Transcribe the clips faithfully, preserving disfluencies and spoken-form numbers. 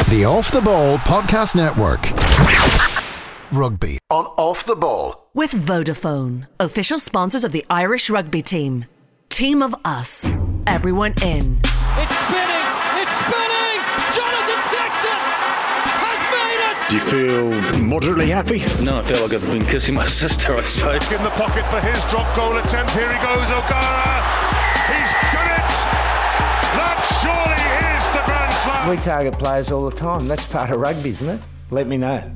The Off the Ball Podcast Network. Rugby on Off the Ball. With Vodafone, official sponsors of the Irish rugby team. Team of us. Everyone in. It's spinning! It's spinning! Jonathan Sexton has made it! Do you feel moderately happy? No, I feel like I've been kissing my sister, I suppose. Back in the pocket for his drop goal attempt. Here he goes, O'Gara. He's done it! That surely is the Grand Slam. We target players all the time. That's part of rugby, isn't it? Let me know.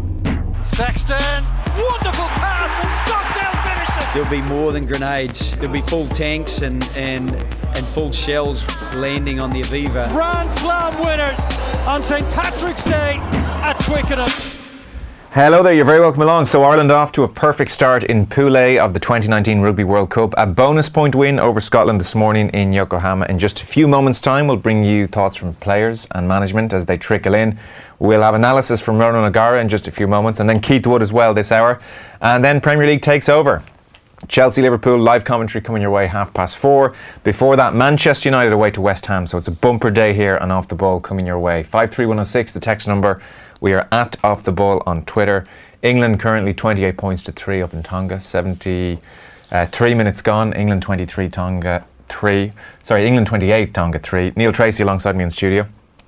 Sexton, wonderful pass and Stockdale finishes. There'll be more than grenades. There'll be full tanks and, and, and full shells landing on the Aviva. Grand Slam winners on Saint Patrick's Day at Twickenham. Hello there, you're very welcome along. So Ireland off to a perfect start in Pool A of the twenty nineteen Rugby World Cup. A bonus point win over Scotland this morning in Yokohama. In just a few moments' time, we'll bring you thoughts from players and management as they trickle in. We'll have analysis from Ronan O'Gara in just a few moments, and then Keith Wood as well this hour. And then Premier League takes over. Chelsea-Liverpool live commentary coming your way half past four. Before that, Manchester United away to West Ham. So it's a bumper day here on Off the Ball coming your way. five three one oh six, the text number. We are at Off the Ball on Twitter. England currently twenty-eight points to three up in Tonga. seventy-three minutes gone. England twenty-three, Tonga three. Sorry, England twenty-eight, Tonga three. Neil Tracy alongside me in studio.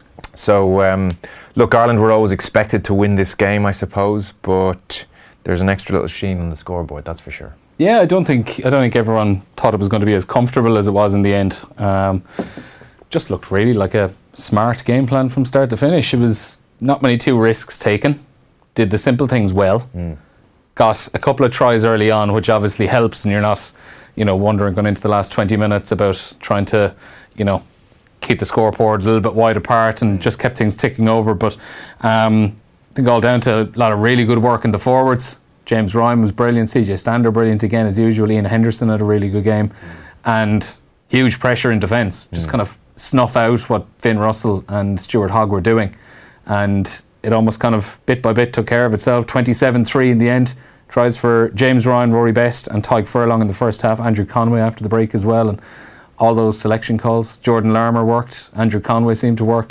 So, um, look, Ireland were always expected to win this game, I suppose, but there's an extra little sheen on the scoreboard, that's for sure. Yeah, I don't think I don't think everyone thought it was going to be as comfortable as it was in the end. Um, just looked really like a smart game plan from start to finish. It was not many two risks taken. Did the simple things well. Mm. Got a couple of tries early on, which obviously helps, and you're not, you know, wondering going into the last twenty minutes about trying to, you know, keep the scoreboard a little bit wide apart, and just kept things ticking over. But um, I think all down to a lot of really good work in the forwards. James Ryan was brilliant, C J Stander brilliant again as usual, Ian Henderson had a really good game, and huge pressure in defence. Just mm. kind of snuff out what Finn Russell and Stuart Hogg were doing, and it almost kind of bit by bit took care of itself. twenty-seven three in the end. Tries for James Ryan, Rory Best and Tyke Furlong in the first half. Andrew Conway after the break as well, and all those selection calls. Jordan Larmour worked. Andrew Conway seemed to work.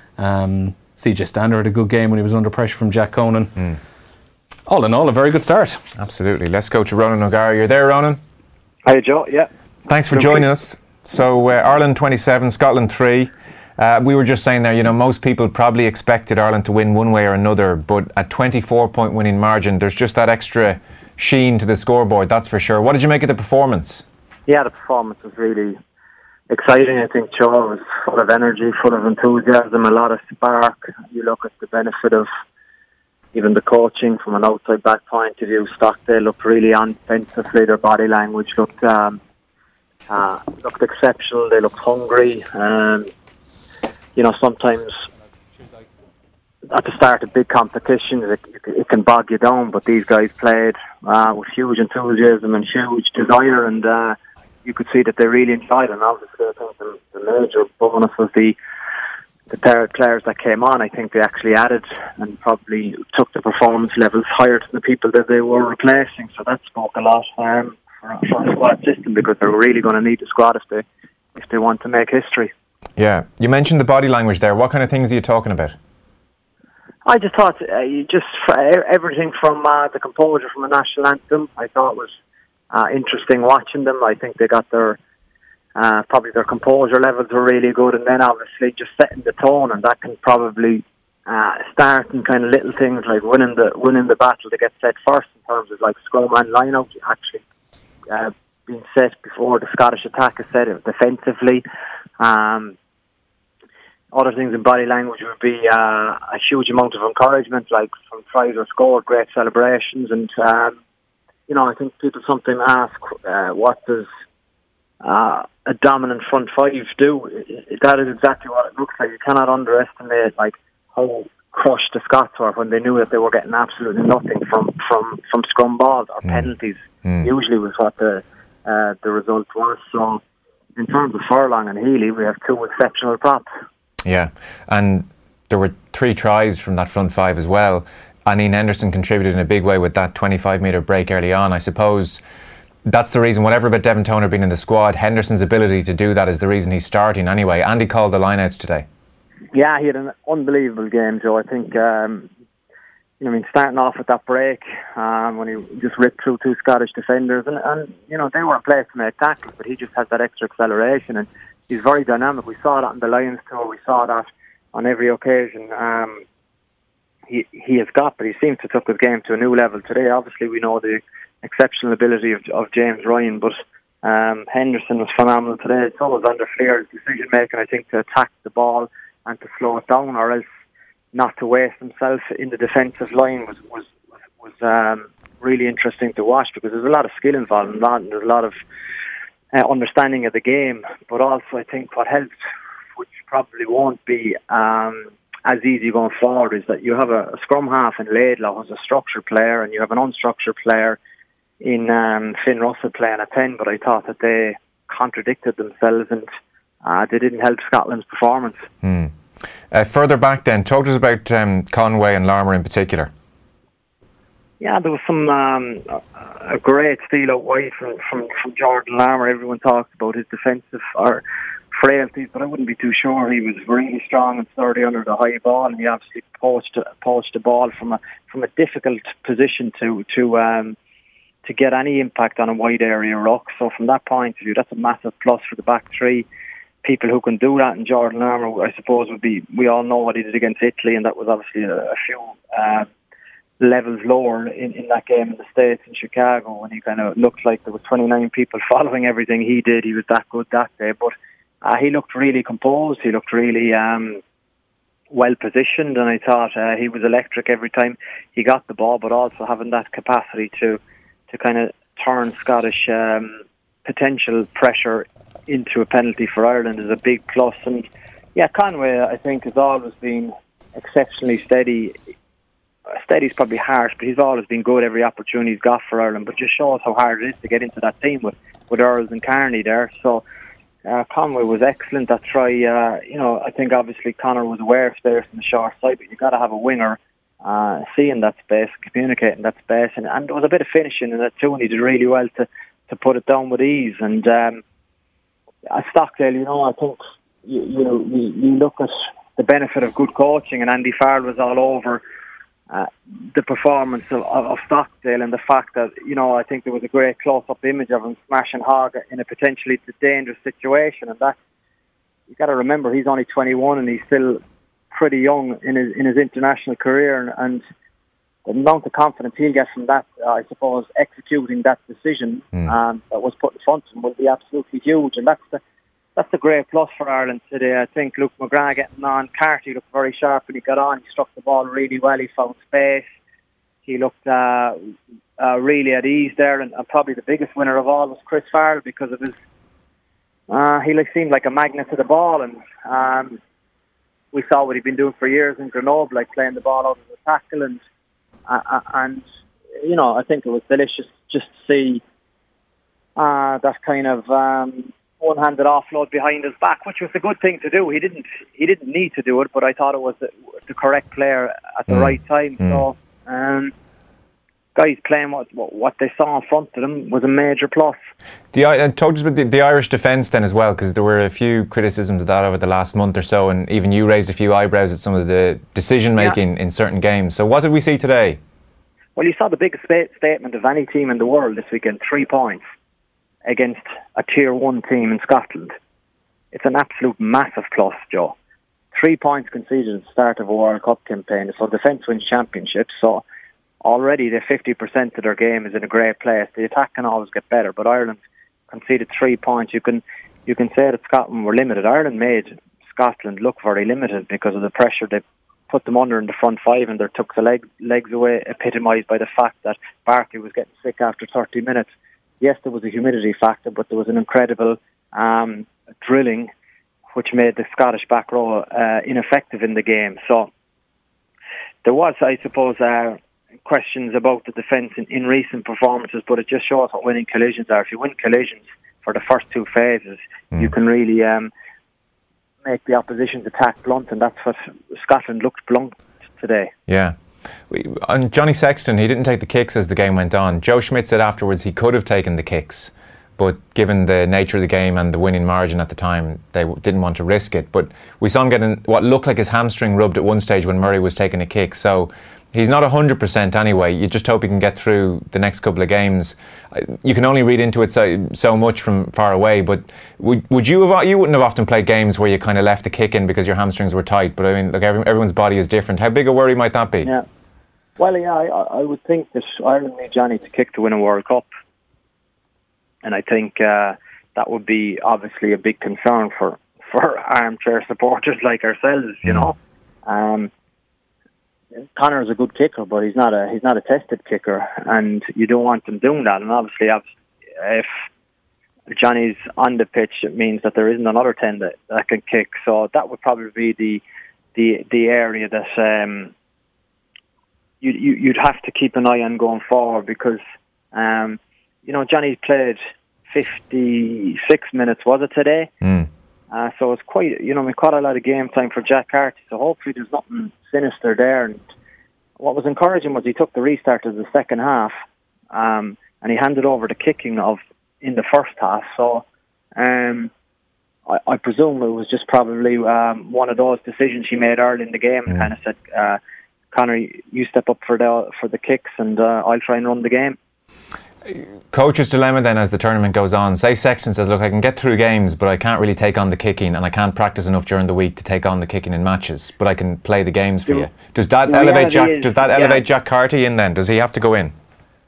Um, C J Stander had a good game when he was under pressure from Jack Conan. Mm. All in all, a very good start. Absolutely. Let's go to Ronan O'Gara. You're there, Ronan? Hi, Joe. Yeah. Thanks for joining us. So, uh, Ireland twenty-seven, Scotland three. Uh, we were just saying there, you know, most people probably expected Ireland to win one way or another, but at twenty-four point winning margin, there's just that extra sheen to the scoreboard, that's for sure. What did you make of the performance? Yeah, the performance was really exciting. I think Joe was full of energy, full of enthusiasm, a lot of spark. You look at the benefit of even the coaching from an outside back point of view. Stockdale looked really on defensively. Their body language looked um, uh, looked exceptional. They looked hungry. Um, you know, sometimes at the start of big competitions, it, it can bog you down. But these guys played uh, with huge enthusiasm and huge desire, and uh, you could see that they really enjoyed it. And obviously, I think the, the major bonus was the the players that came on. I think they actually added and probably took the performance levels higher than the people that they were replacing. So that spoke a lot um, for, for the squad system, because they're really going to need the squad if they if they want to make history. Yeah, you mentioned the body language there. What kind of things are you talking about? I just thought uh, you just everything from uh, the composure from the national anthem. I thought was uh, interesting watching them. I think they got their Uh, probably their composure levels were really good, and then obviously just setting the tone, and that can probably uh, start in kind of little things like winning the winning the battle to get set first in terms of like scrum and line out actually uh, being set before the Scottish attack is set defensively. Um, other things in body language would be uh, a huge amount of encouragement, like from tries or scored, great celebrations, and um, you know I think people sometimes ask uh, what does Uh, a dominant front five do. That is exactly what it looks like. You cannot underestimate like how crushed the Scots were when they knew that they were getting absolutely nothing from from, from scrum balls or mm. penalties. Mm. Usually was what the uh, the result was. So in terms of Furlong and Healy, we have two exceptional props. Yeah, and there were three tries from that front five as well. And Ian Henderson contributed in a big way with that twenty-five metre break early on. I suppose that's the reason, whatever about Devin Toner being in the squad, Henderson's ability to do that is the reason he's starting anyway. Andy called the lineouts today. Yeah, he had an unbelievable game, Joe. I think, um, you know, I mean, starting off with that break, um, when he just ripped through two Scottish defenders, and, and you know, they weren't placed to make tackles, but he just has that extra acceleration, and he's very dynamic. We saw that on the Lions tour. We saw that on every occasion. Um, he he has got, but he seems to took his game to a new level today. Obviously, we know the exceptional ability of, of James Ryan, but um, Henderson was phenomenal today. So was Under Fleur's decision making, I think, to attack the ball and to slow it down, or else not to waste himself in the defensive line was was was um, really interesting to watch, because there's a lot of skill involved in that, and there's a lot of uh, understanding of the game. But also, I think what helped, which probably won't be um, as easy going forward, is that you have a, a scrum half in Laidlaw who's a structured player, and you have an unstructured player in um, Finn Russell playing at ten. But I thought that they contradicted themselves, and uh, they didn't help Scotland's performance. Hmm. Uh, further back then, talk to us about um, Conway and Larmour in particular. Yeah, there was some um, a great steal out wide from, from, from Jordan Larmour. Everyone talks about his defensive or frailties, but I wouldn't be too sure. He was really strong and sturdy under the high ball, and he obviously poached poached the ball from a from a difficult position to to um, to get any impact on a wide area ruck. So from that point of view, that's a massive plus for the back three. People who can do that, and Jordan Larmour, I suppose, would be. We all know what he did against Italy, and that was obviously a, a few uh, levels lower in, in that game in the States, in Chicago, when he kind of looked like there was twenty-nine people following everything he did. He was that good that day, but uh, he looked really composed. He looked really um, well positioned, and I thought uh, he was electric every time he got the ball. But also having that capacity to to kind of turn Scottish um, potential pressure into a penalty for Ireland is a big plus. And yeah, Conway, I think, has always been exceptionally steady. Steady's probably harsh, but he's always been good every opportunity he's got for Ireland, but just shows how hard it is to get into that team with, with Earls and Carney there. So uh, Conway was excellent. That try, uh, you know, I think obviously Conor was aware of space in the short side, but you've got to have a winger uh, seeing that space, communicating that space, and, and there was a bit of finishing in it too, and he did really well to, to put it down with ease. And um, at Stockdale, you know, I think you, you know you, you look at the benefit of good coaching, and Andy Farrell was all over uh, the performance of, of, of Stockdale, and the fact that, you know, I think there was a great close-up image of him smashing Hogg in a potentially dangerous situation, and that you got to remember he's only twenty-one and he's still pretty young in his in his international career, and, and the amount of confidence he'll get from that, uh, I suppose, executing that decision mm. um, that was put in front of him will be absolutely huge. And that's the that's the great plus for Ireland today. I think Luke McGrath getting on. Carty looked very sharp when he got on. He struck the ball really well. He found space. He looked uh, uh, really at ease there. And, and probably the biggest winner of all was Chris Farrell, because of his. Uh, he like, seemed like a magnet to the ball, and um, we saw what he'd been doing for years in Grenoble, like playing the ball out of the tackle, and. Uh, and, you know, I think it was delicious just to see uh, that kind of um, one-handed offload behind his back, which was a good thing to do. He didn't he didn't need to do it, but I thought it was the, the correct player at the mm. right time. Mm. So, um, guys playing what, what what they saw in front of them was a major plus. The and talk to us about the, the Irish defence then as well, because there were a few criticisms of that over the last month or so, and even you raised a few eyebrows at some of the decision making yeah. in certain games. So what did we see today? Well, you saw the biggest sta- statement of any team in the world this weekend: three points against a tier one team in Scotland. It's an absolute massive plus, Joe. Three points conceded at the start of a World Cup campaign. So defence wins championships. So already the fifty percent of their game is in a great place. The attack can always get better, but Ireland conceded three points. You can you can say that Scotland were limited. Ireland made Scotland look very limited because of the pressure they put them under in the front five, and they took the leg, legs away, epitomised by the fact that Barkley was getting sick after thirty minutes. Yes, there was a humidity factor, but there was an incredible um, drilling which made the Scottish back row uh, ineffective in the game. So there was, I suppose, uh, questions about the defence in, in recent performances, but it just shows what winning collisions are. If you win collisions for the first two phases, mm. you can really um, make the opposition's attack blunt, and that's what Scotland looked blunt today. Yeah. And Johnny Sexton, he didn't take the kicks as the game went on. Joe Schmidt said afterwards he could have taken the kicks, but given the nature of the game and the winning margin at the time, they w- didn't want to risk it. But we saw him getting what looked like his hamstring rubbed at one stage when Murray was taking a kick. So he's not one hundred percent anyway. You just hope he can get through the next couple of games. You can only read into it so, so much from far away, but would, would you have, you wouldn't have often played games where you kind of left the kick in because your hamstrings were tight, but I mean, look, every, everyone's body is different. How big a worry might that be? Yeah. Well, yeah, I, I would think that Ireland need Johnny to kick to win a World Cup. And I think uh, that would be obviously a big concern for, for armchair supporters like ourselves, you mm. know. Um, Connor's a good kicker, but he's not a he's not a tested kicker, and you don't want him doing that. And obviously, if Johnny's on the pitch, it means that there isn't another ten that, that can kick. So that would probably be the the the area that um, you, you you'd have to keep an eye on going forward, because um, you know Johnny played fifty-six minutes, was it today? Mm. Uh, so it's quite, you know, we quite a lot of game time for Jack Carty. So hopefully there's nothing sinister there. And what was encouraging was he took the restart of the second half, um, and he handed over the kicking of in the first half. So um, I, I presume it was just probably um, one of those decisions he made early in the game, and mm. kind of said, uh, "Connor, you step up for the for the kicks, and uh, I'll try and run the game." Coach's dilemma then as the tournament goes on. Say Sexton says, look, I can get through games, but I can't really take on the kicking, and I can't practice enough during the week to take on the kicking in matches, but I can play the games for you. Does that the elevate Jack is, Does that elevate yeah. Jack Carty in then? Does he have to go in?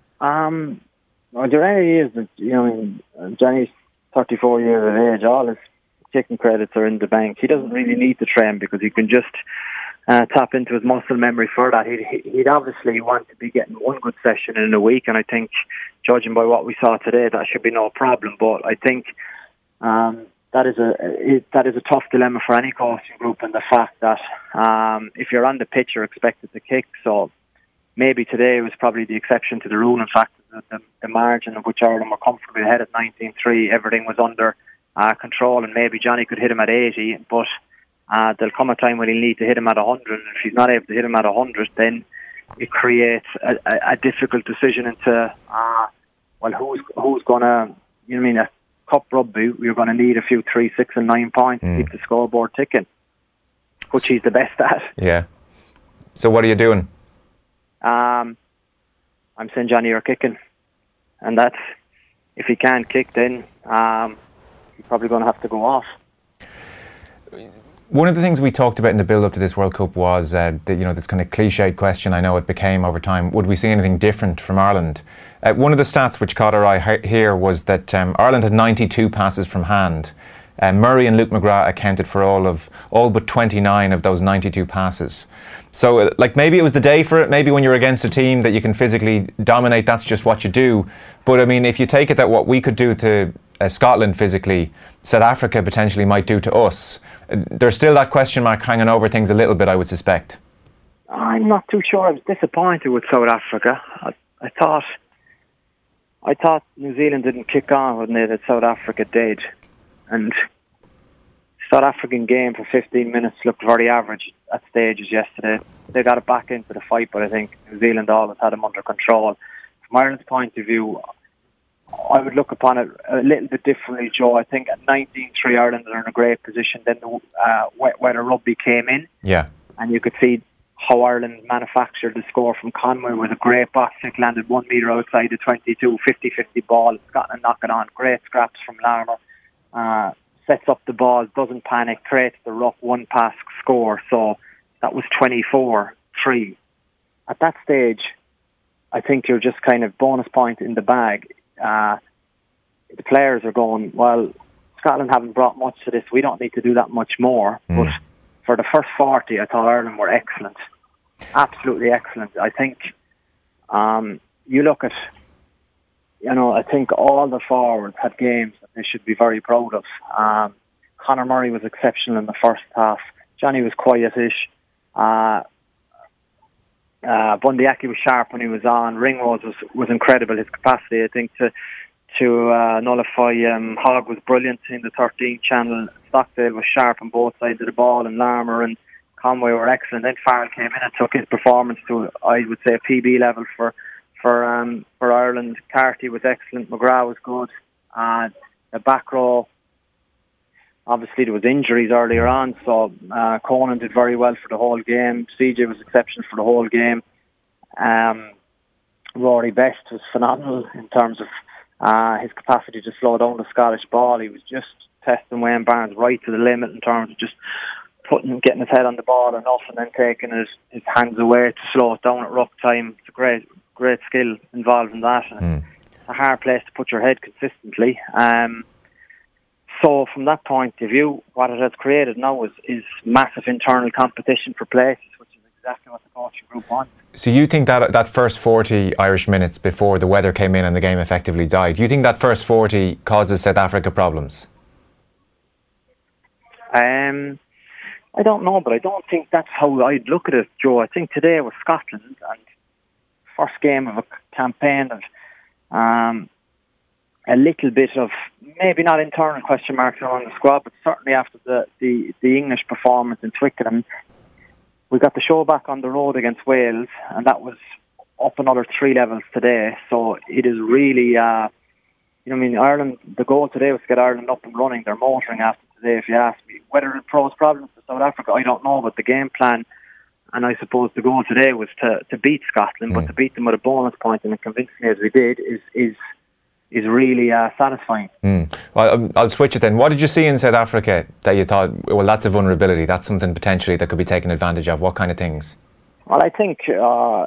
Um, well, the reality is that, you know, Johnny's thirty-four years of age. All his kicking credits are in the bank. He doesn't really need to train, because he can just Uh, tap into his muscle memory for that. He'd, he'd obviously want to be getting one good session in a week, and I think, judging by what we saw today, that should be no problem. But I think um, that is a it, that is a tough dilemma for any coaching group, and the fact that um, if you're on the pitch, you're expected to kick. So maybe today was probably the exception to the rule. In fact, the, the, the margin of which Ireland were comfortably ahead at nineteen three, everything was under uh, control, and maybe Johnny could hit him at eighty, but Uh, there'll come a time when he'll need to hit him at one hundred, and if he's not able to hit him at one hundred, then it creates a, a, a difficult decision into, uh, well, who's who's going to, you know what I mean, a cup rugby, you're going to need a few three, six and nine points mm. to keep the scoreboard ticking, which he's the best at. Yeah. So what are you doing? Um, I'm saying Johnny, you're kicking. And that's, if he can't kick, then um, he's probably going to have to go off. One of the things we talked about in the build-up to this World Cup was, uh, the, you know, this kind of cliched question. I know it became over time. Would we see anything different from Ireland? Uh, one of the stats which caught our eye he- here was that um, Ireland had ninety-two passes from hand. Uh, Murray and Luke McGrath accounted for all of all but twenty-nine of those ninety-two passes. So, uh, like, maybe it was the day for it. Maybe when you're against a team that you can physically dominate, that's just what you do. But I mean, if you take it that what we could do to uh, Scotland physically, South Africa potentially might do to us. There's still that question mark hanging over things a little bit, I would suspect. I'm not too sure. I was disappointed with South Africa. I, I thought I thought New Zealand didn't kick on when they that South Africa did. And South African game for fifteen minutes looked very average at stages yesterday. They got it back into the fight, but I think New Zealand always had them under control. From Ireland's point of view, I would look upon it a little bit differently, Joe. I think at nineteen three, Ireland are in a great position. Then the uh, wet weather rugby came in, yeah, and you could see how Ireland manufactured the score from Conway with a great box kick, landed one metre outside the twenty-two, fifty-fifty ball. Scotland knock it on. Great scraps from Larmour. Uh, sets up the ball, doesn't panic, creates the rough one pass score. So that was twenty-four three. At that stage, I think you're just kind of bonus point in the bag. Uh, the players are going, well, Scotland haven't brought much to this. We don't need to do that much more. Mm. But for the first forty, I thought Ireland were excellent. Absolutely excellent. I think um, you look at, you know, I think all the forwards had games that they should be very proud of. Um, Conor Murray was exceptional in the first half. Johnny was quietish. Uh, Uh, Bundyaki was sharp when he was on. Ringrose was, was incredible. His capacity, I think, to to uh, nullify um, Hogg was brilliant in the thirteen channel. Stockdale was sharp on both sides of the ball, and Larmour and Conway were excellent. Then Farrell came in and took his performance to, I would say, a P B level for for um, for Ireland. Carty was excellent. McGrath was good. Uh, the back row, obviously there was injuries earlier on, so uh, Conan did very well for the whole game. C J was exceptional for the whole game. Um, Rory Best was phenomenal in terms of uh, his capacity to slow down the Scottish ball. He was just testing Wayne Barnes right to the limit in terms of just putting, getting his head on the ball enough and then taking his, his hands away to slow it down at ruck time. It's a great, great skill involved in that. And mm. It's a hard place to put your head consistently. Um, so from that point of view, what it has created now is, is massive internal competition for places, which is exactly what the coaching group wants. So you think that that first forty Irish minutes before the weather came in and the game effectively died, do you think that first forty causes South Africa problems? Um... I don't know, but I don't think that's how I'd look at it, Joe. I think today was Scotland, and first game of a campaign of um, a little bit of, maybe not internal question marks around the squad, but certainly after the, the, the English performance in Twickenham, we got the show back on the road against Wales, and that was up another three levels today. So it is really, uh, you know, I mean, Ireland, the goal today was to get Ireland up and running. They're motoring after today, if you ask me. Whether it poses problems to South Africa, I don't know, but the game plan, and I suppose the goal today was to, to beat Scotland, mm. but to beat them with a bonus point and convincingly as we did is is is really uh, satisfying. Mm. Well, I'll switch it then. What did you see in South Africa that you thought, well, that's a vulnerability, that's something potentially that could be taken advantage of? What kind of things? Well, I think uh,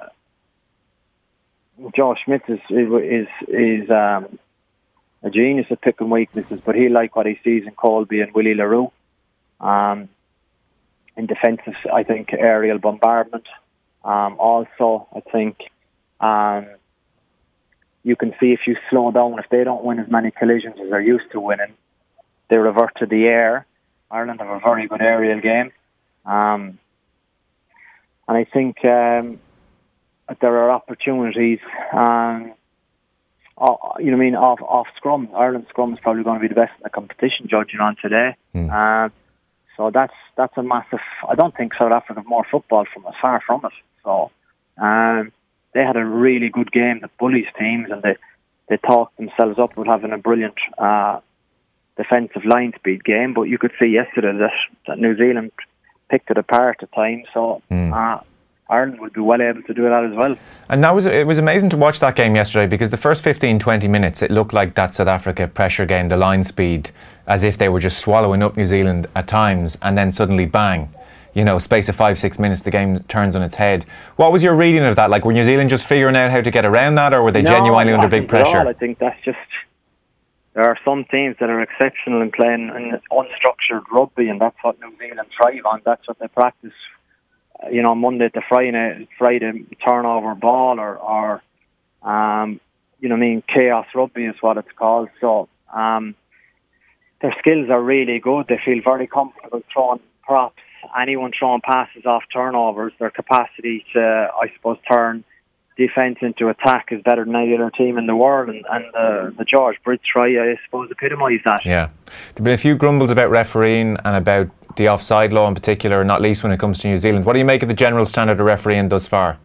Joe Schmidt is is is um, a genius at picking weaknesses, but he like what he sees in Colby and Willie LaRue. Um, in defensive, I think aerial bombardment. Um, also, I think um, you can see if you slow down, if they don't win as many collisions as they're used to winning, they revert to the air. Ireland have a very good aerial game. Um, and I think um, there are opportunities, um, uh, you know what I mean, off, off scrum. Ireland's scrum is probably going to be the best in the competition, judging on today. Mm. Uh, so that's that's a massive... I don't think South Africa have more football from us, far from it. So um, they had a really good game that bullies teams, and they, they talked themselves up with having a brilliant uh, defensive line speed game. But you could see yesterday that, that New Zealand picked it apart at times. So... Mm. Uh, Ireland would be well able to do that as well. And that was it was amazing to watch that game yesterday, because the first fifteen, twenty minutes it looked like that South Africa pressure game, the line speed, as if they were just swallowing up New Zealand at times, and then suddenly bang, you know, space of five, six minutes the game turns on its head. What was your reading of that? Like, were New Zealand just figuring out how to get around that, or were they no, genuinely under big pressure? All. I think that's just, there are some teams that are exceptional in playing in unstructured rugby, and that's what New Zealand thrive on. That's what they practice, you know, Monday to Friday, Friday turnover ball, or, or um, you know what I mean, chaos rugby is what it's called. So um, their skills are really good. They feel very comfortable throwing props, anyone throwing passes off turnovers. Their capacity to, I suppose, turn defence into attack is better than any other team in the world, and, and uh, the George Britt try, I suppose, epitomise that. Yeah. There have been a few grumbles about refereeing and about the offside law in particular, not least when it comes to New Zealand. What do you make of the general standard of refereeing thus far?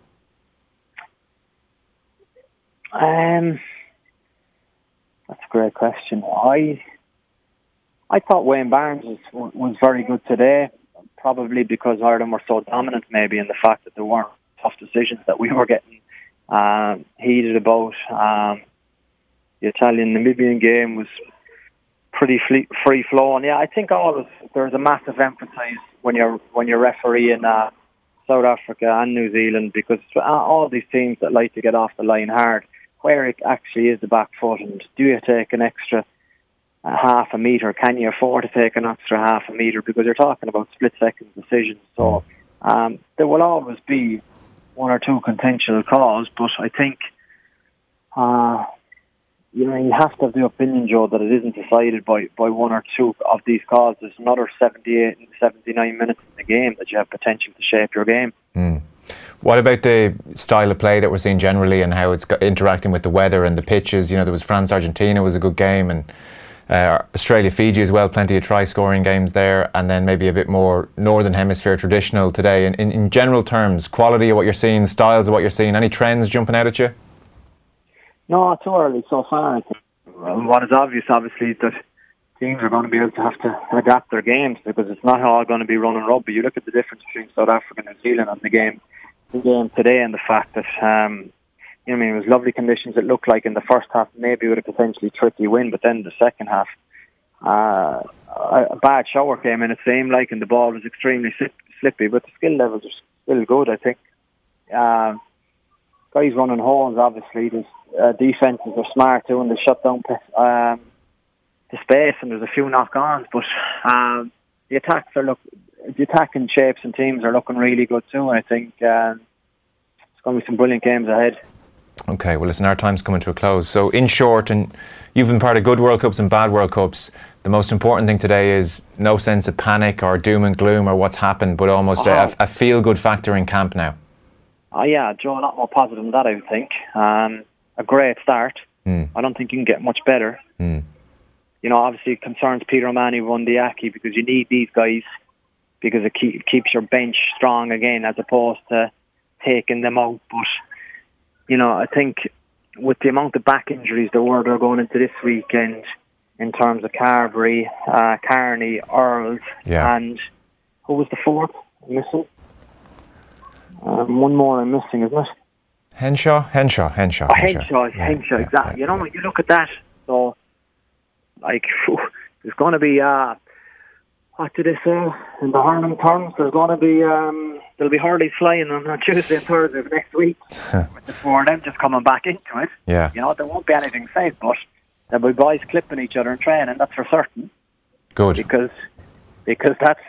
Um, that's a great question. I I thought Wayne Barnes was, was very good today, probably because Ireland were so dominant, maybe, in the fact that there weren't tough decisions that we were getting um, heated about. Um, the Italian-Namibian game was pretty free flowing. Yeah, I think always there's a massive emphasis when you're when you're refereeing uh, South Africa and New Zealand, because all these teams that like to get off the line hard, where it actually is the back foot, and do you take an extra uh, half a metre? Can you afford to take an extra half a metre? Because you're talking about split second decisions. So um, there will always be one or two contentious calls, but I think. Uh, You know, you have to have the opinion, Joe, that it isn't decided by, by one or two of these calls. There's another seventy-eight and seventy-nine minutes in the game that you have potential to shape your game. Mm. What about the style of play that we're seeing generally, and how it's got, interacting with the weather and the pitches? You know, there was France-Argentina was a good game, and uh, Australia-Fiji as well, plenty of try-scoring games there, and then maybe a bit more Northern Hemisphere traditional today. In, in, in general terms, quality of what you're seeing, styles of what you're seeing, any trends jumping out at you? No, too early so far. I think what is obvious, obviously, is that teams are going to be able to have to adapt their games because it's not all going to be running rugby. You look at the difference between South Africa and New Zealand on the game, the game today, and the fact that um, you know, I mean, it was lovely conditions. It looked like in the first half maybe with a potentially tricky win, but then the second half, uh, a, a bad shower came in. It seemed like, and the ball was extremely slip, slippy, but the skill levels are still good. I think uh, guys running holes. Obviously, there's uh, defenses are smart too, and they shut down um, the space, and there's a few knock-ons. But um, the attacks are look, the attacking shapes and teams are looking really good too. And I think um, it's going to be some brilliant games ahead. Okay, well listen, our time's coming to a close. So in short, and you've been part of good World Cups and bad World Cups, the most important thing today is no sense of panic or doom and gloom or what's happened, but almost uh-huh. a, a feel-good factor in camp now. Oh yeah, Joe, a lot more positive than that, I would think. Um, a great start. Mm. I don't think you can get much better. Mm. You know, obviously it concerns Peter O'Mahony won the Aki because you need these guys because it keep, keeps your bench strong again as opposed to taking them out. But you know, I think with the amount of back injuries there were they're going into this weekend in terms of Carberry, uh, Carney, Earls, yeah. and who was the fourth I'm missing? Um, one more I'm missing, isn't it? Henshaw? Henshaw, Henshaw. Oh, Henshaw, yeah, Henshaw, yeah, exactly. Yeah, you know, yeah. you look at that, so, like, whew, there's going to be, uh, what do they say in the hurling terms? There's going to be, um, there'll be hurleys flying on, on Tuesday and Thursday of next week. With the four of them just coming back into it. Yeah. You know, there won't be anything safe, but there'll be boys clipping each other in training, that's for certain. Good. Because, because that's,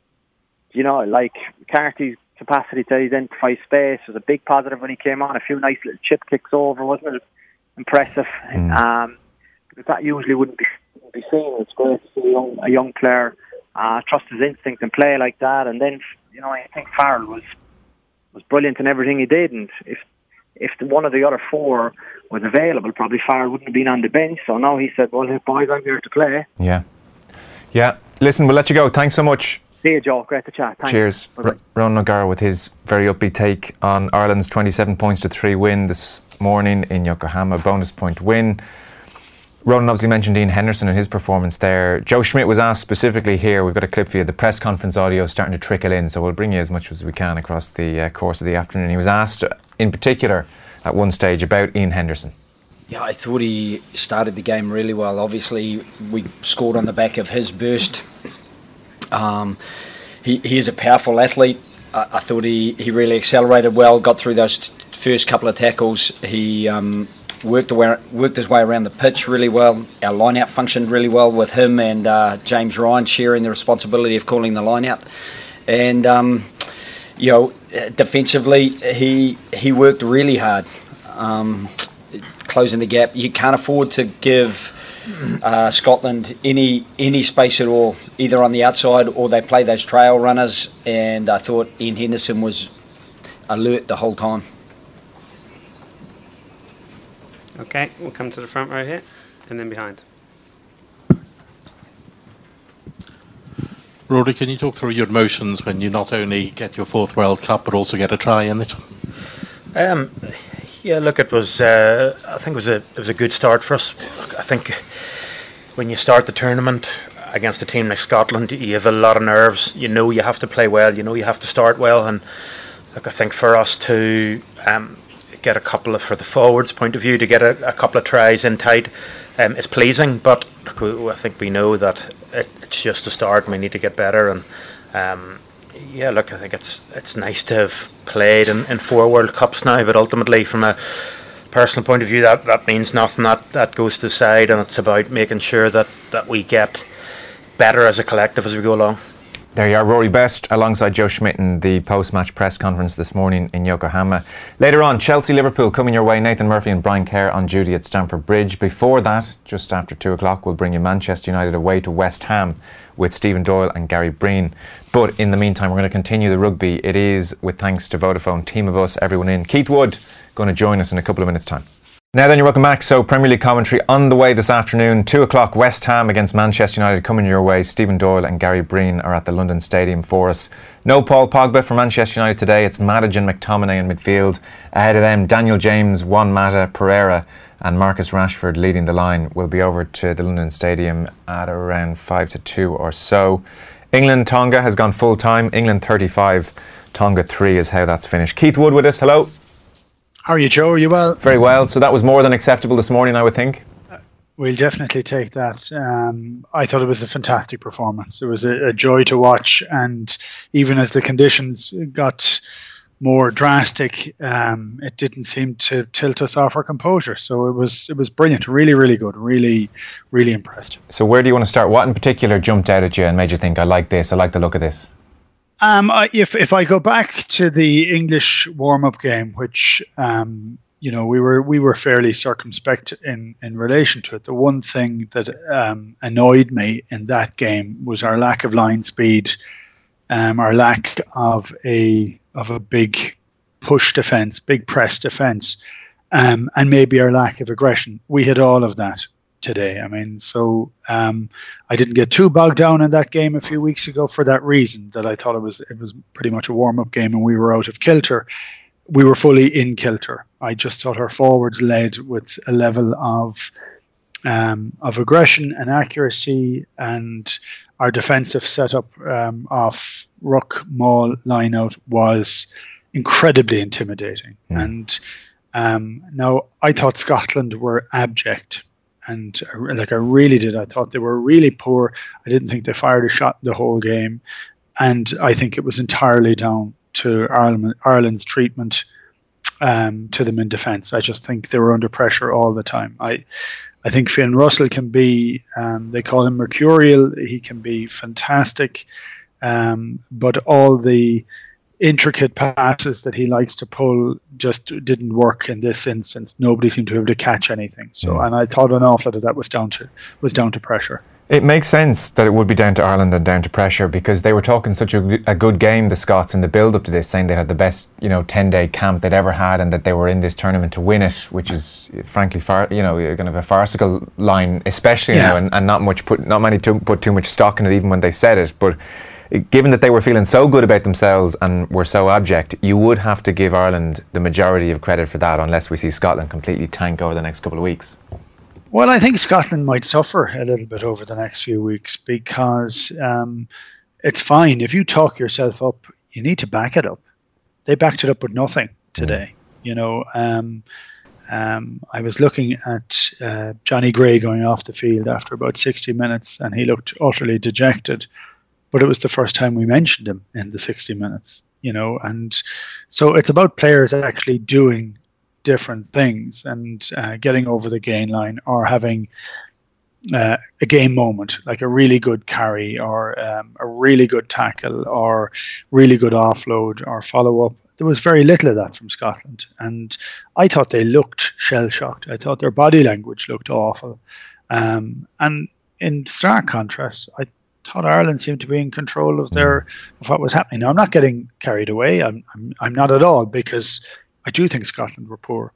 you know, like, Carty's capacity to identify space was a big positive when he came on. A few nice little chip kicks over, wasn't it? Impressive. Mm. Um, because that usually wouldn't be, wouldn't be seen. It's great to see a young, a young player uh, trust his instinct and play like that. And then, you know, I think Farrell was was brilliant in everything he did. And if if the, one of the other four was available, probably Farrell wouldn't have been on the bench. So now he said, well, boys, I'm here to play. Yeah. Yeah. Listen, we'll let you go. Thanks so much. See you, Joe. Great to chat. Thanks. Cheers. R- Ronan O'Gara with his very upbeat take on Ireland's twenty-seven points to three win this morning in Yokohama. Bonus point win. Ronan obviously mentioned Ian Henderson and his performance there. Joe Schmidt was asked specifically here, we've got a clip for you, the press conference audio is starting to trickle in, so we'll bring you as much as we can across the uh, course of the afternoon. He was asked in particular at one stage about Ian Henderson. Yeah, I thought he started the game really well. Obviously, we scored on the back of his burst. Um, he, he is a powerful athlete. I, I thought he, he really accelerated well, got through those t- first couple of tackles. He um, worked, away, worked his way around the pitch really well. Our line-out functioned really well with him and uh, James Ryan sharing the responsibility of calling the line-out. And, um, you know, defensively, he, he worked really hard, um, closing the gap. You can't afford to give Uh, Scotland any any space at all, either on the outside or they play those trail runners, and I thought Ian Henderson was alert the whole time. Okay, we'll come to the front row here and then behind. Rory, can you talk through your emotions when you not only get your fourth World Cup but also get a try in it? Um, yeah, look, it was. Uh, I think it was a it was a good start for us. I think when you start the tournament against a team like Scotland, you have a lot of nerves. You know you have to play well. You know you have to start well. And look, I think for us to um, get a couple of, for the forwards' point of view, to get a, a couple of tries in tight, um, it's pleasing. But look, we, I think we know that it, it's just a start. And we need to get better. And um, yeah, look, I think it's it's nice to have played in, in four World Cups now. But ultimately, from a personal point of view, that, that means nothing. That that goes to the side, and it's about making sure that, that we get better as a collective as we go along. There you are, Rory Best alongside Joe Schmidt in the post-match press conference this morning in Yokohama. Later on, Chelsea-Liverpool coming your way. Nathan Murphy and Brian Kerr on duty at Stamford Bridge. Before that, just after two o'clock, we'll bring you Manchester United away to West Ham with Stephen Doyle and Gary Breen. But in the meantime, we're going to continue the rugby. It is with thanks to Vodafone. Team of us, everyone in. Keith Wood going to join us in a couple of minutes' time. Now then, you're welcome back. So Premier League commentary on the way this afternoon. Two o'clock, West Ham against Manchester United coming your way. Stephen Doyle and Gary Breen are at the London Stadium for us. No Paul Pogba for Manchester United today. It's Maddich and McTominay in midfield. Ahead of them, Daniel James, Juan Mata, Pereira and Marcus Rashford leading the line will be over to the London Stadium at around five to two or so. England Tonga has gone full time. England thirty-five, Tonga three is how that's finished. Keith Wood with us. Hello. How are you, Joe? Are you well? Very well. So that was more than acceptable this morning, I would think. We'll definitely take that. Um, I thought it was a fantastic performance. It was a, a joy to watch, and even as the conditions got more drastic, um, it didn't seem to tilt us off our composure. So it was it was brilliant, really, really good, really, really impressed. So where do you want to start? What in particular jumped out at you and made you think, I like this, I like the look of this? Um, I, if if I go back to the English warm-up game, which um, you know we were we were fairly circumspect in, in relation to it. The one thing that um, annoyed me in that game was our lack of line speed, um, our lack of a of a big push defence, big press defence, um, and maybe our lack of aggression. We had all of that today. I mean, so um, I didn't get too bogged down in that game a few weeks ago for that reason, that I thought it was it was pretty much a warm-up game and we were out of kilter. We were fully in kilter. I just thought our forwards led with a level of um, of aggression and accuracy, and our defensive setup um, off ruck, maul, line out was incredibly intimidating. Mm. And um, now I thought Scotland were abject. And like I really did. I thought they were really poor. I didn't think they fired a shot the whole game. And I think it was entirely down to Ireland, Ireland's treatment um, to them in defence. I just think they were under pressure all the time. I I think Finn Russell can be, um, they call him mercurial. He can be fantastic. Um, but all the intricate passes that he likes to pull just didn't work in this instance. Nobody seemed to be able to catch anything. So, mm. and I thought an awful lot of that was down to was down to pressure. It makes sense that it would be down to Ireland and down to pressure, because they were talking such a, a good game, the Scots, in the build up to this, saying they had the best, you know, ten day camp they'd ever had, and that they were in this tournament to win it, which is frankly far, you know, kind of a farcical line, especially yeah. now, and, and not much put, not many to put too much stock in it, even when they said it. But given that they were feeling so good about themselves and were so abject, you would have to give Ireland the majority of credit for that, unless we see Scotland completely tank over the next couple of weeks. Well, I think Scotland might suffer a little bit over the next few weeks, because um, it's fine. If you talk yourself up, you need to back it up. They backed it up with nothing today. Mm. You know, um, um, I was looking at uh, Johnny Gray going off the field after about sixty minutes, and he looked utterly dejected. But it was the first time we mentioned him in the sixty minutes, you know. And so it's about players actually doing different things and uh, getting over the gain line, or having uh, a game moment, like a really good carry, or um, a really good tackle, or really good offload, or follow-up. There was very little of that from Scotland. And I thought they looked shell-shocked. I thought their body language looked awful. Um, and in stark contrast, I thought Ireland seemed to be in control of their of what was happening. Now, I'm not getting carried away. I'm I'm, I'm not at all, because I do think Scotland were poor.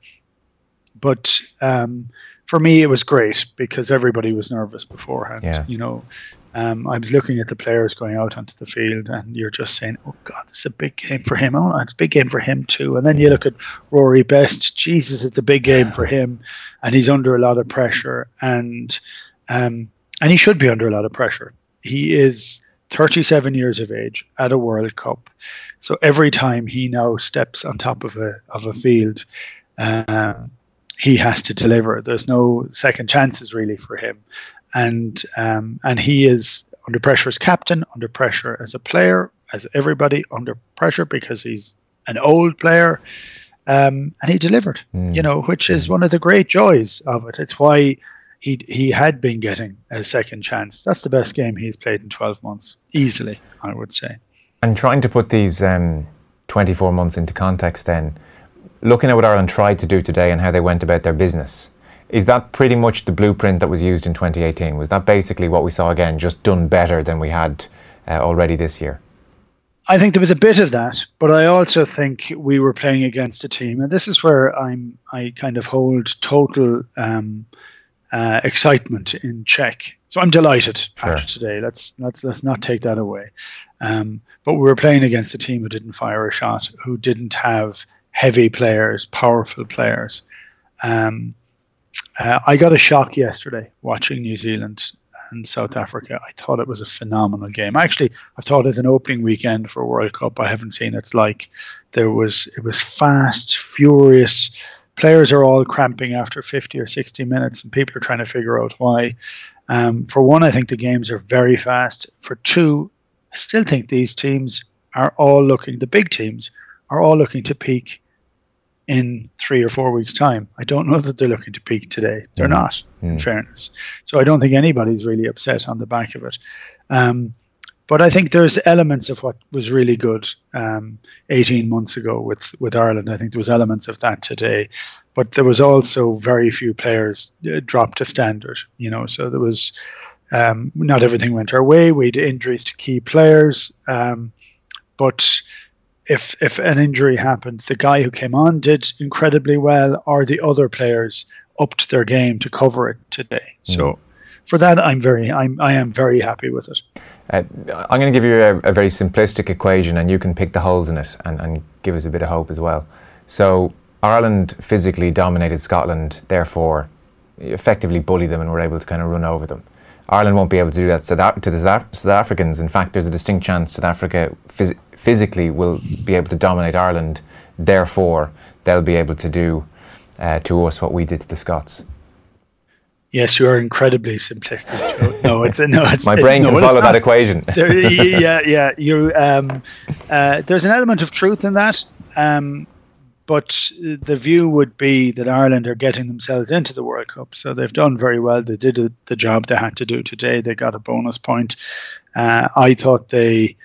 But um, for me, it was great, because everybody was nervous beforehand. Yeah. You know, um, I was looking at the players going out onto the field, and you're just saying, "Oh God, this is a big game for him. Oh, it's a big game for him too." And then you look at Rory Best. Jesus, it's a big game for him, and he's under a lot of pressure, and um, and he should be under a lot of pressure. He is thirty-seven years of age at a World Cup. So every time he now steps on top of a of a field, um, he has to deliver. There's no second chances really for him. And um, and he is under pressure as captain, under pressure as a player, as everybody under pressure, because he's an old player. Um, and he delivered, mm. you know, which is one of the great joys of it. It's why He he had been getting a second chance. That's the best game he's played in twelve months, easily, I would say. And trying to put these um, twenty-four months into context then, looking at what Ireland tried to do today and how they went about their business, is that pretty much the blueprint that was used in twenty eighteen? Was that basically what we saw again, just done better than we had uh, already this year? I think there was a bit of that, but I also think we were playing against a team, and this is where I'm I kind of hold total Um, Uh, excitement in check. So I'm delighted sure. after today. Let's let's let's not take that away. Um, but we were playing against a team who didn't fire a shot, who didn't have heavy players, powerful players, um, uh, I got a shock yesterday watching New Zealand and South Africa. I thought it was a phenomenal game. Actually, I thought as an opening weekend for a World Cup, I haven't seen it's like. There was it was fast, furious. Players are all cramping after fifty or sixty minutes, and people are trying to figure out why. Um, for one, I think the games are very fast. For two, I still think these teams are all looking, the big teams are all looking to peak in three or four weeks' time. I don't know that they're looking to peak today. They're mm. not, mm. in fairness. So I don't think anybody's really upset on the back of it. Um, but I think there's elements of what was really good um, eighteen months ago with, with Ireland. I think there was elements of that today. But there was also very few players uh, dropped to standard, you know, so there was um, not everything went our way. We had injuries to key players. Um, but if if an injury happened, the guy who came on did incredibly well, or the other players upped their game to cover it today. Mm. So for that, I'm very, I'm, I am very happy with it. Uh, I'm going to give you a, a very simplistic equation, and you can pick the holes in it and, and give us a bit of hope as well. So Ireland physically dominated Scotland, therefore effectively bullied them and were able to kind of run over them. Ireland won't be able to do that to the South Africans. In fact, there's a distinct chance South Africa phys- physically will be able to dominate Ireland, therefore they'll be able to do uh, to us what we did to the Scots. Yes, you are incredibly simplistic, Joe. No, it's no. It's, My brain it, can no, follow that equation. there, yeah, yeah. You, um, uh, there's an element of truth in that, um, but the view would be that Ireland are getting themselves into the World Cup, so they've done very well. They did a, the job they had to do today. They got a bonus point. Uh, I thought they.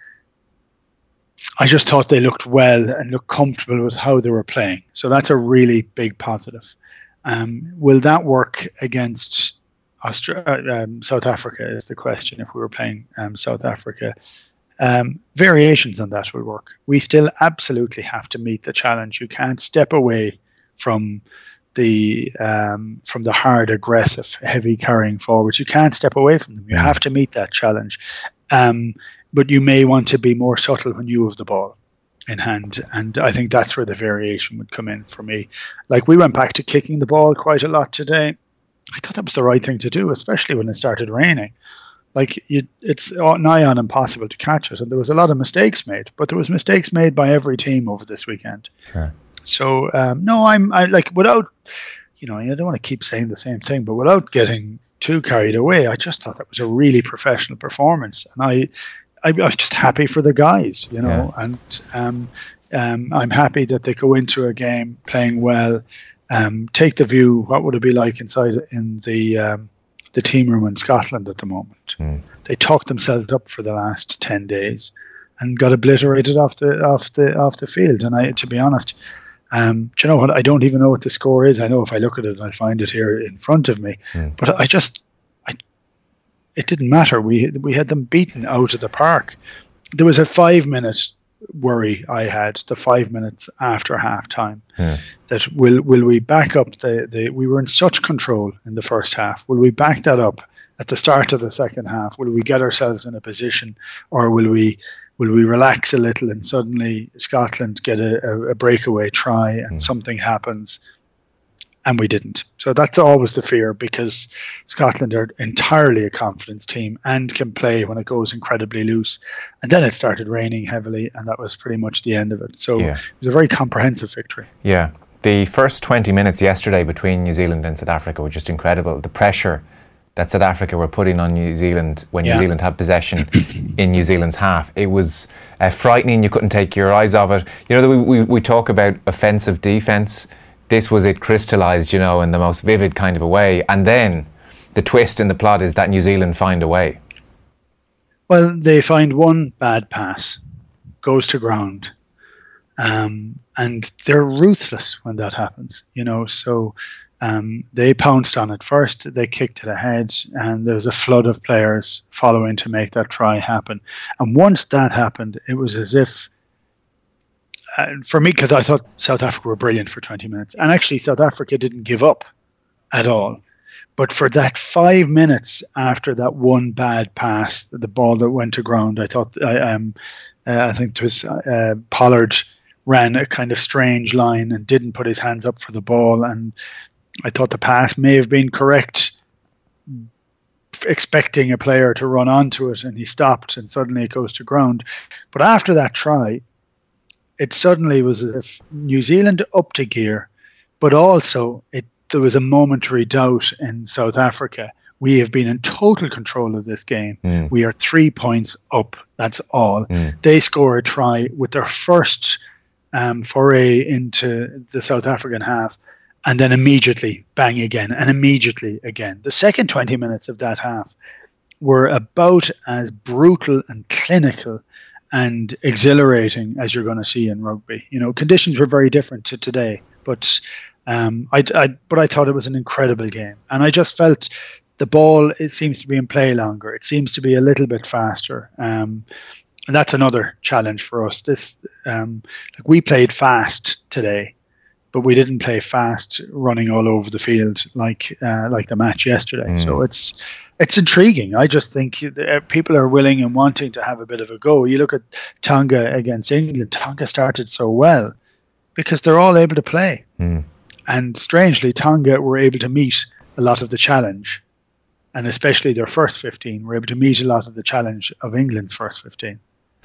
I just thought they looked well and looked comfortable with how they were playing. So that's a really big positive. Um, will that work against Austra- uh, um, South Africa is the question, if we were playing um, South Africa. Um, variations on that will work. We still absolutely have to meet the challenge. You can't step away from the um, from the hard, aggressive, heavy carrying forwards. You can't step away from them. You have to meet that challenge. Um, but you may want to be more subtle when you have the ball in hand, and I think that's where the variation would come in for me. Like, we went back to kicking the ball quite a lot today. I thought that was the right thing to do, especially when it started raining. Like, you, it's nigh on impossible to catch it, and there was a lot of mistakes made, but there was mistakes made by every team over this weekend. Sure. So um, no, I'm I like without, you know, I don't want to keep saying the same thing, but without getting too carried away, I just thought that was a really professional performance, and I. I was just happy for the guys, you know, yeah. and um, um, I'm happy that they go into a game playing well. Um, take the view, what would it be like inside in the um, the team room in Scotland at the moment? Mm. They talked themselves up for the last ten days and got obliterated off the off the off the field. And I, to be honest, um, do you know what? I don't even know what the score is. I know if I look at it, I'll find it here in front of me. Mm. But I just. It didn't matter. We we had them beaten out of the park. There was a five minute worry I had, the five minutes after half time, yeah. that will will we back up the, the we were in such control in the first half. Will we back that up at the start of the second half? Will we get ourselves in a position, or will we will we relax a little and suddenly Scotland get a, a, a breakaway try and mm. something happens? And we didn't. So that's always the fear, because Scotland are entirely a confidence team and can play when it goes incredibly loose. And then it started raining heavily, and that was pretty much the end of it. So yeah. It was a very comprehensive victory. Yeah. The first twenty minutes yesterday between New Zealand and South Africa were just incredible. The pressure that South Africa were putting on New Zealand when yeah. New Zealand had possession in New Zealand's half, it was uh, frightening. You couldn't take your eyes off it. You know, we, we, we talk about offensive defence. This was it crystallised, you know, in the most vivid kind of a way. And then the twist in the plot is that New Zealand find a way. Well, they find one bad pass, goes to ground, um, and they're ruthless when that happens, you know. So um, they pounced on it first, they kicked it ahead, and there was a flood of players following to make that try happen. And once that happened, it was as if, Uh, for me, because I thought South Africa were brilliant for twenty minutes. And actually, South Africa didn't give up at all. But for that five minutes after that one bad pass, the ball that went to ground, I thought, I, um, uh, I think it was uh, Pollard ran a kind of strange line and didn't put his hands up for the ball. And I thought the pass may have been correct, expecting a player to run onto it, and he stopped, and suddenly it goes to ground. But after that try, it suddenly was as if New Zealand upped a gear, but also it there was a momentary doubt in South Africa. We have been in total control of this game. Mm. We are three points up. That's all. Mm. They score a try with their first um, foray into the South African half, and then immediately bang again, and immediately again. The second twenty minutes of that half were about as brutal and clinical and exhilarating as you're going to see in rugby. You know, conditions were very different to today, but um, I, I, but I thought it was an incredible game, and I just felt the ball, it seems to be in play longer. It seems to be a little bit faster, um, and that's another challenge for us. This, um, like we played fast today, but we didn't play fast, running all over the field like uh, like the match yesterday. Mm. So it's. It's intriguing. I just think people are willing and wanting to have a bit of a go. You look at Tonga against England. Tonga started so well because they're all able to play. Mm. And strangely, Tonga were able to meet a lot of the challenge. And especially their first fifteen were able to meet a lot of the challenge of England's first fifteen.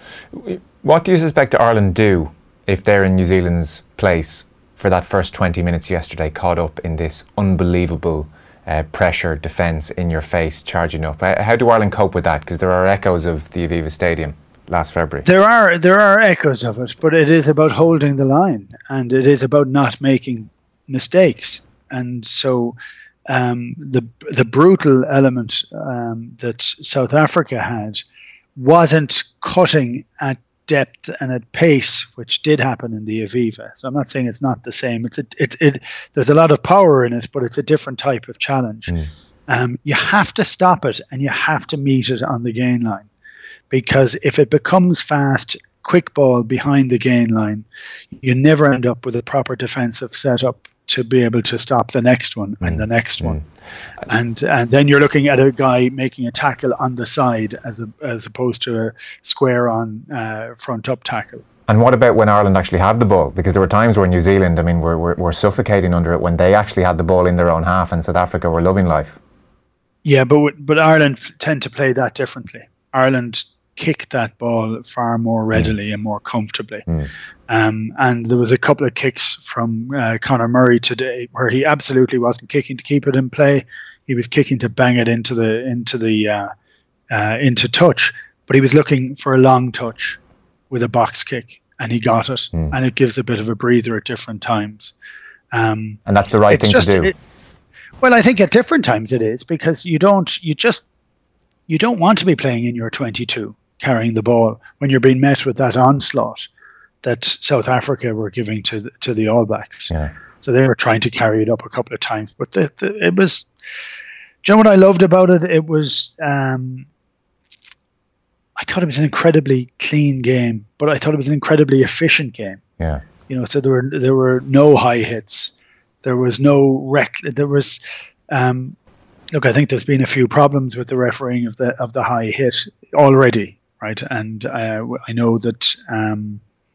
What do you suspect Ireland do if they're in New Zealand's place for that first twenty minutes yesterday, caught up in this unbelievable Uh, pressure, defence, in your face, charging up? How do Ireland cope with that? Because there are echoes of the Aviva Stadium last February. There are there are echoes of it, but it is about holding the line, and it is about not making mistakes. And so um, the the brutal element um, that South Africa had wasn't cutting at depth and at pace, which did happen in the Aviva. So I'm not saying it's not the same. It's a, it, it, there's a lot of power in it, but it's a different type of challenge. Mm. Um, you have to stop it, and you have to meet it on the gain line, because if it becomes fast, quick ball behind the gain line, you never end up with a proper defensive setup to be able to stop the next one mm. and the next mm. one. And and then you're looking at a guy making a tackle on the side as a, as opposed to a square on uh, front up tackle. And what about when Ireland actually have the ball? Because there were times where New Zealand, I mean, were, were, were suffocating under it when they actually had the ball in their own half, and South Africa were loving life. Yeah, but but Ireland tend to play that differently. Ireland kick that ball far more readily mm. and more comfortably. Mm. Um, and there was a couple of kicks from uh, Conor Murray today where he absolutely wasn't kicking to keep it in play. He was kicking to bang it into the into the uh, uh, into touch, but he was looking for a long touch with a box kick, and he got it. Mm. And it gives a bit of a breather at different times. Um, and that's the right thing just, to do. It, well, I think at different times it is, because you don't you just you don't want to be playing in your twenty-two carrying the ball when you're being met with that onslaught that South Africa were giving to the, to the All Blacks. Yeah. So they were trying to carry it up a couple of times, but the, the, it was. Do you know what I loved about it? It was. Um, I thought it was an incredibly clean game, but I thought it was an incredibly efficient game. Yeah. You know, so there were there were no high hits, there was no wreck. There was. Um, look, I think there's been a few problems with the refereeing of the of the high hit already, right? And uh, I know that. Um,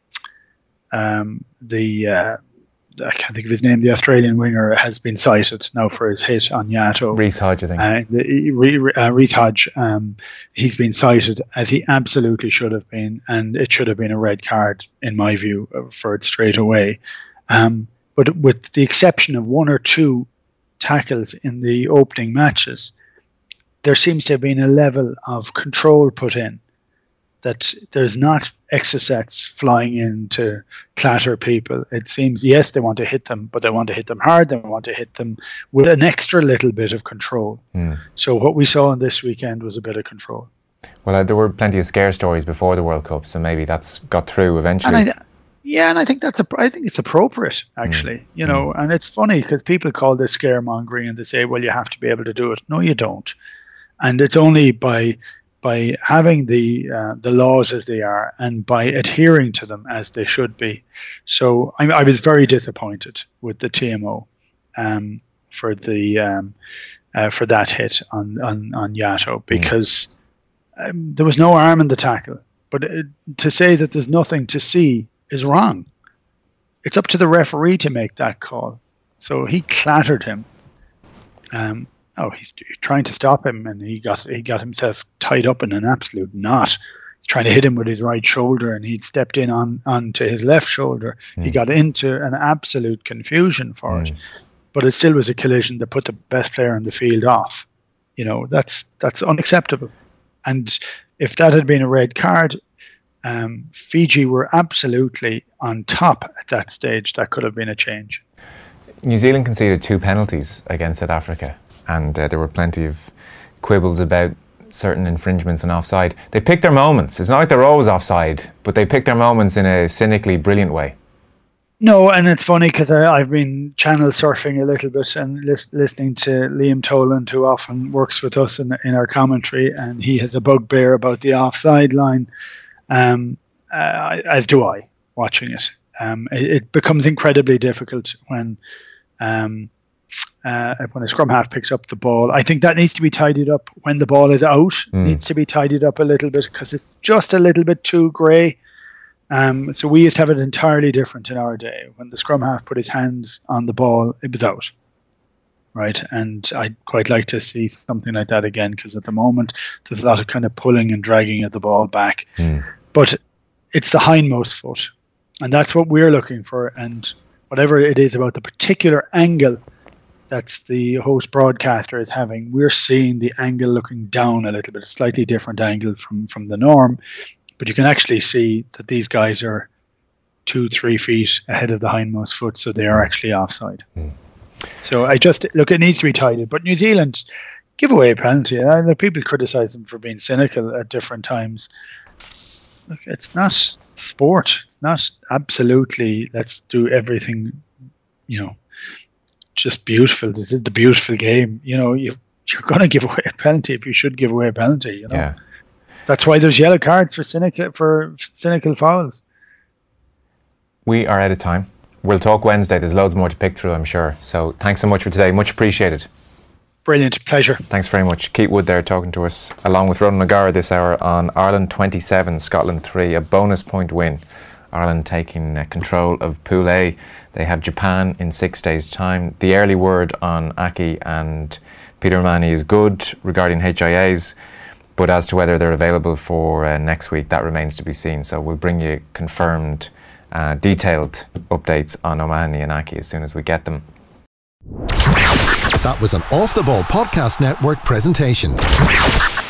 Um, the uh, I can't think of his name. The Australian winger has been cited now for his hit on Yato. Reece Hodge, I think. Uh, the, uh, Reece Hodge. Um, he's been cited, as he absolutely should have been, and it should have been a red card in my view for it straight away. Um, but with the exception of one or two tackles in the opening matches, there seems to have been a level of control put in, that there's not exocets flying in to clatter people. It seems, yes, they want to hit them, but they want to hit them hard. They want to hit them with an extra little bit of control. Mm. So what we saw on this weekend was a bit of control. Well, uh, there were plenty of scare stories before the World Cup, so maybe that's got through eventually. And I, yeah, and I think that's a, I think it's appropriate, actually. Mm. You know, mm. and it's funny because people call this scaremongering and they say, well, you have to be able to do it. No, you don't. And it's only by by having the uh, the laws as they are and by adhering to them as they should be. So I, I was very disappointed with the T M O um, for the um, uh, for that hit on on, on Yato, because mm. um, there was no arm in the tackle. But it, to say that there's nothing to see is wrong. It's up to the referee to make that call. So he clattered him. Um, oh, he's trying to stop him, and he got he got himself tied up in an absolute knot. He's trying to hit him with his right shoulder, and he'd stepped in on onto his left shoulder. Mm. He got into an absolute confusion for mm. it, but it still was a collision that put the best player on the field off. You know, that's that's unacceptable. And if that had been a red card, um, Fiji were absolutely on top at that stage. That could have been a change. New Zealand conceded two penalties against South Africa, and uh, there were plenty of quibbles about certain infringements and offside. They picked their moments. It's not like they're always offside, but they picked their moments in a cynically brilliant way. No, and it's funny because I've been channel surfing a little bit and lis- listening to Liam Toland, who often works with us in, in our commentary, and he has a bugbear about the offside line, um, uh, as do I, watching it. Um, it, it becomes incredibly difficult when um, uh, when a scrum half picks up the ball. I think that needs to be tidied up when the ball is out. Mm. Needs to be tidied up a little bit because it's just a little bit too grey. Um, so we used to have it entirely different in our day. When the scrum half put his hands on the ball, it was out. Right, and I'd quite like to see something like that again, because at the moment there's a lot of kind of pulling and dragging of the ball back. Mm. But it's the hindmost foot. And that's what we're looking for. And whatever it is about the particular angle that's the host broadcaster is having, we're seeing the angle looking down a little bit, a slightly different angle from, from the norm. But you can actually see that these guys are two, three feet ahead of the hindmost foot, so they are actually offside. Mm. So I just, look, it needs to be tidied. But New Zealand give away a penalty. I know people criticise them for being cynical at different times. Look, it's not sport. It's not absolutely, let's do everything, you know, just beautiful. This is the beautiful game. You know, you, you're going to give away a penalty if you should give away a penalty, you know. Yeah. That's why there's yellow cards for cynical, for cynical fouls. We are out of time. We'll talk Wednesday. There's loads more to pick through, I'm sure. So thanks so much for today. Much appreciated. Brilliant. Pleasure. Thanks very much. Keith Wood there talking to us, along with Ronan O'Gara this hour on Ireland twenty-seven, Scotland three. A bonus point win. Ireland taking uh, control of Pool A. They have Japan in six days' time. The early word on Aki and Peter O'Mahony is good regarding H I As. But as to whether they're available for uh, next week, that remains to be seen. So we'll bring you confirmed, uh, detailed updates on O'Mahony and Aki as soon as we get them. That was an Off the Ball Podcast Network presentation.